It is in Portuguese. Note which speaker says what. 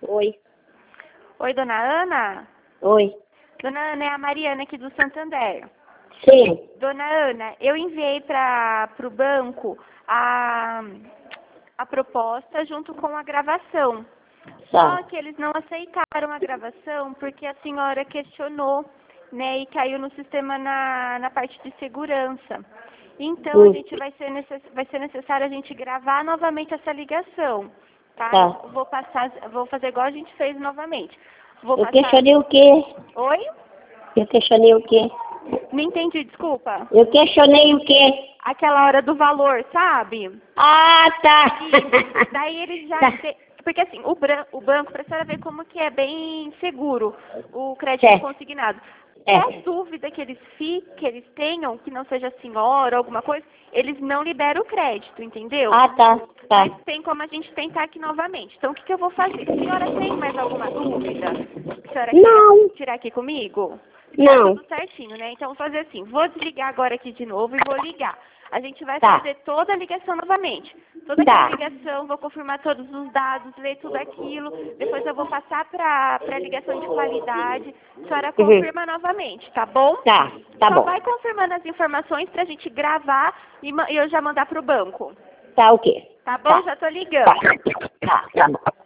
Speaker 1: Oi.
Speaker 2: Oi, dona Ana?
Speaker 1: Oi.
Speaker 2: Dona Ana, é a Mariana aqui do Santander.
Speaker 1: Sim.
Speaker 2: Dona Ana, eu enviei para o banco a proposta junto com a gravação.
Speaker 1: Tá.
Speaker 2: Só que eles não aceitaram a gravação porque a senhora questionou, né, e caiu no sistema na parte de segurança. Então, a gente vai ser necessário a gente gravar novamente essa ligação, tá?
Speaker 1: Tá.
Speaker 2: Vou fazer igual a gente fez novamente.
Speaker 1: Eu questionei o quê?
Speaker 2: Oi?
Speaker 1: Eu questionei o quê?
Speaker 2: Não entendi, desculpa.
Speaker 1: Eu questionei o quê?
Speaker 2: Aquela hora do valor, sabe?
Speaker 1: Ah, tá.
Speaker 2: Daí eles já...
Speaker 1: Tá.
Speaker 2: Porque assim, o banco, para a senhora ver como que é bem seguro o crédito
Speaker 1: Certo.
Speaker 2: consignado.
Speaker 1: É.
Speaker 2: Qualquer dúvida que eles tenham, que não seja a senhora ou alguma coisa, eles não liberam o crédito, entendeu?
Speaker 1: Ah, tá. Tá.
Speaker 2: Mas tem como a gente tentar aqui novamente. Então, o que eu vou fazer? A senhora tem mais alguma dúvida? A senhora
Speaker 1: Não.
Speaker 2: quer tirar aqui comigo? Tá
Speaker 1: Não.
Speaker 2: tudo certinho, né? Então, vou fazer assim. Vou desligar agora aqui de novo e vou ligar. A gente vai
Speaker 1: Tá.
Speaker 2: fazer toda a ligação novamente. Toda
Speaker 1: Tá.
Speaker 2: aquela ligação, vou confirmar todos os dados, ler tudo aquilo. Depois eu vou passar para a ligação de qualidade. A senhora confirma novamente, tá bom?
Speaker 1: Tá. Tá
Speaker 2: Só
Speaker 1: bom.
Speaker 2: vai confirmando as informações para a gente gravar e eu já mandar para o banco.
Speaker 1: Tá o quê?
Speaker 2: Tá bom?
Speaker 1: Tá.
Speaker 2: Já tô ligando.
Speaker 1: Tá. Tá bom.